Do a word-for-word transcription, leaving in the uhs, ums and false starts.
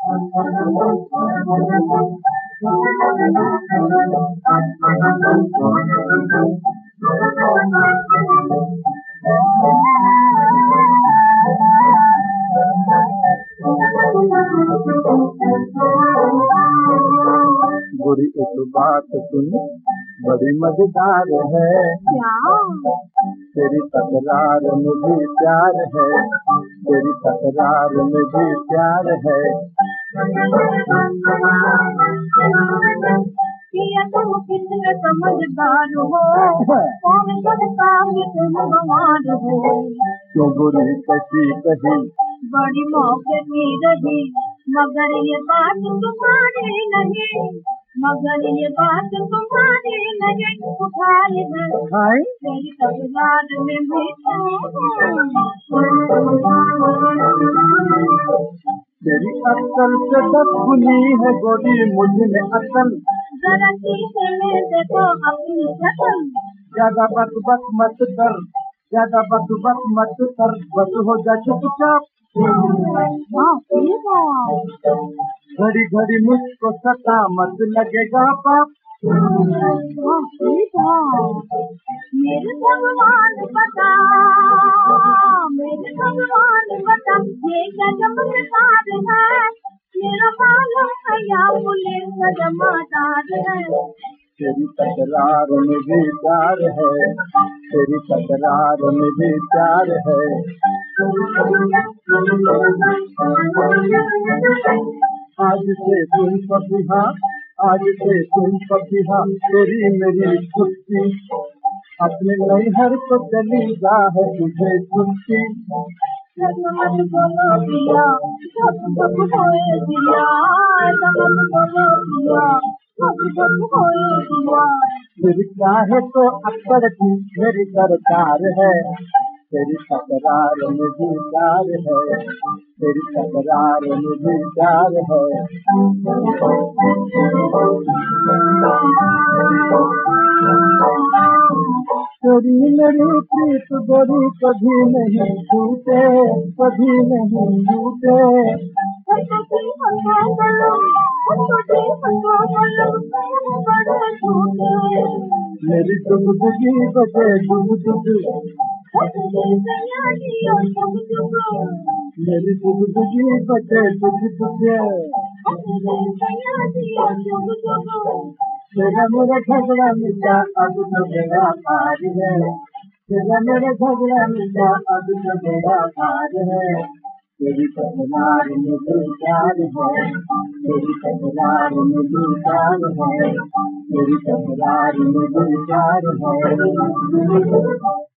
गोरी एक बात सुन, बड़ी मजेदार है। क्या? तेरी तकरार में भी प्यार है, तेरी तकरार में भी प्यार है। ये तुम कितने समझदार हो, कौन कहता है तुम गंवार हो। क्यों गोरी कसी कही, बड़ी मौके की रही, मगर ये बात तुम्हारी नहीं, मगर ये बात तुम्हारी नहीं। उठाए हाय तेरी तकरार में भी तेरी अक्ल से दस गुनी है गोरी मुझ में अक्ल। जरा शीशे में देखो अपनी शक्ल। ज्यादा बक बक मत कर, ज्यादा बक बक मत कर, बस हो जा चुपचाप। घड़ी घड़ी मुझको सता मत, लगेगा पाप। मेरे भगवान बता, मेरे भगवान बता, ये क्या चमत्कार है। मेरा मालूम है या पुलिस का जमादार है। तेरी तकरार में भी प्यार है, तेरी तकरार में भी प्यार है। आज से तुम पपिहा, आज से तुम पपिहा, तेरी मेरी छुट्टी। अपने नैहर को चली जा है तुझे छुट्टी। मत बोलो पिया, सब सब होए दिया, मत बोलो पिया, सब सब होए दिया। फिर चाहे तो अक्सर की मेरी सरकार है, तेरी तकरार में भी प्यार है, तेरी तकरार में भी प्यार है। तेरी मेरी प्रीत गोरी कभी नहीं छूटे, कभी नहीं छूटे। मेरी दुगदुगी बजे दुग दुग, मेरी दुगदुगी बजे दुग दुग। तेरा मेरा झगड़ा मिटा अब तो मेरा पार है, तेरा मेरा झगड़ा मिटा अब तो मेरा पार है। तेरी तकरार में भी प्यार है, तेरी तकरार में भी प्यार है, तेरी तकरार में भी प्यार है।